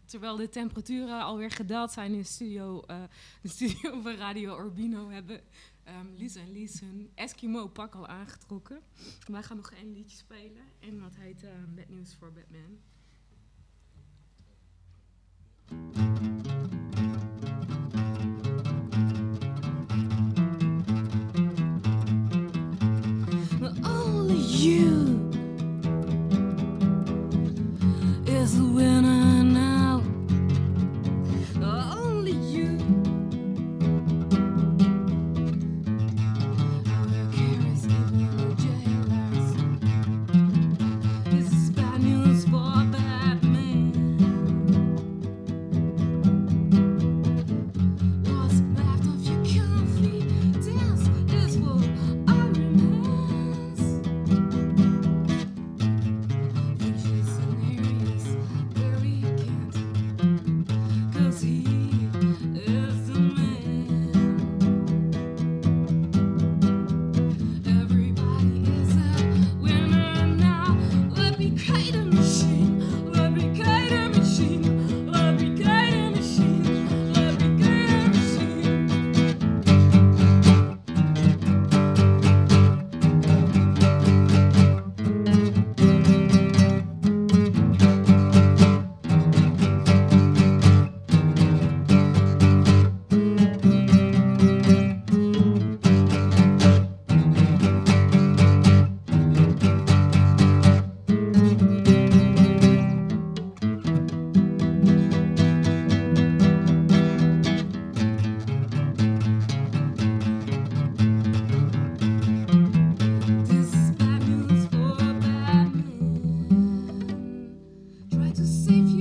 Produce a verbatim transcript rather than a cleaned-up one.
terwijl de temperaturen alweer gedaald zijn in de studio, uh, de studio van Radio Urbino, hebben um, Lies en Lies hun Eskimo pak al aangetrokken. Wij gaan nog één liedje spelen en dat heet uh, Bad News for Batman. Only you is the winner now. Only you. Our carries even jailers. This is bad news for Batman. What's left of your confidence is for Iron Man. Save you.